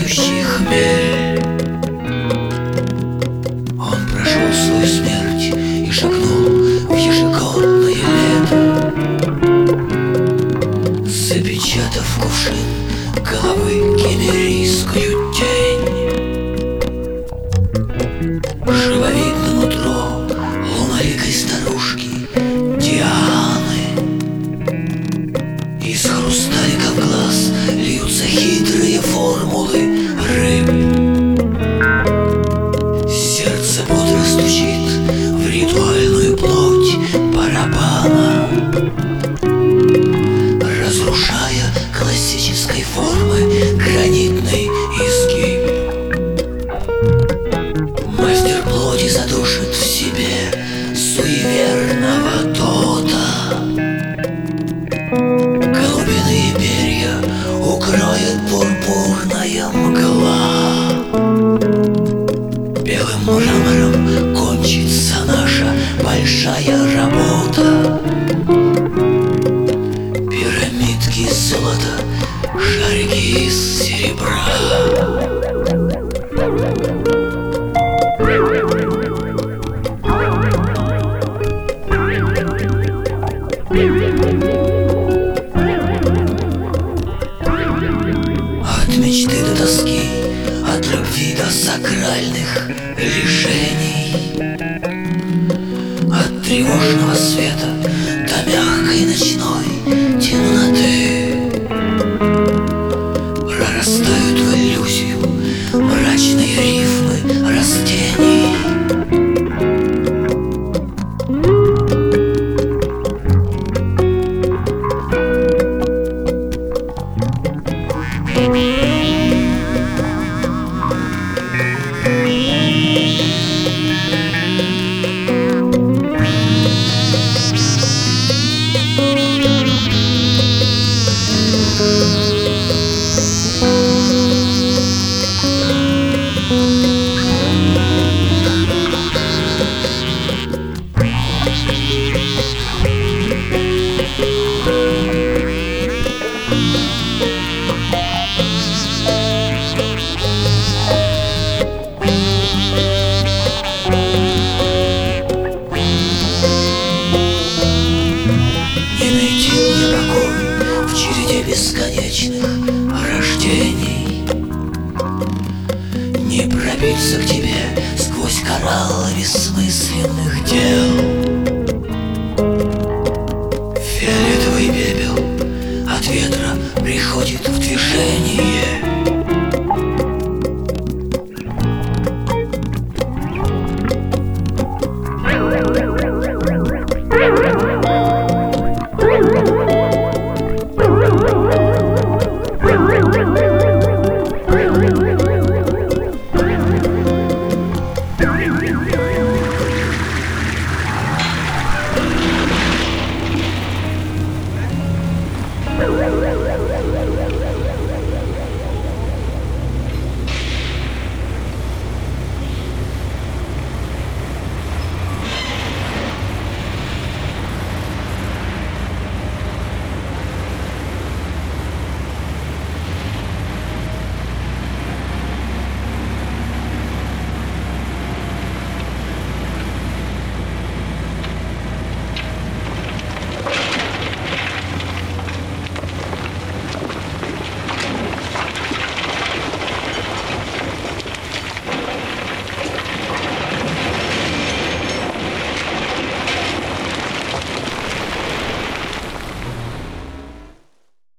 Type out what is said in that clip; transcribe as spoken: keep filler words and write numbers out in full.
пьющий хмель. Он прошел свою смерть и шагнул в ежегодное лето, запечатав кувшин головы кемерийскую тень. Живо видно нутро луноликой старушки Дианы. Из хрусталиков глаз льются хитрые формулы рыб. Сердце бодро стучит в ритуальную плоть барабана, разрушая классической формы гранитный изгиб. Мастер плоти задушит в себе суеверного тота. Голубиные перья укроет пурпурная мгла. Белым мрамором кончится наша большая работа. Пирамидки из золота, шарики из серебра. От мечты до тоски, от любви до сакральных лишений, от тревожного света до мягкой ночной темноты прорастают в иллюзию мрачные рифмы растений. Бесконечных рождений, не пробиться к тебе сквозь кораллы бессмысленных дел.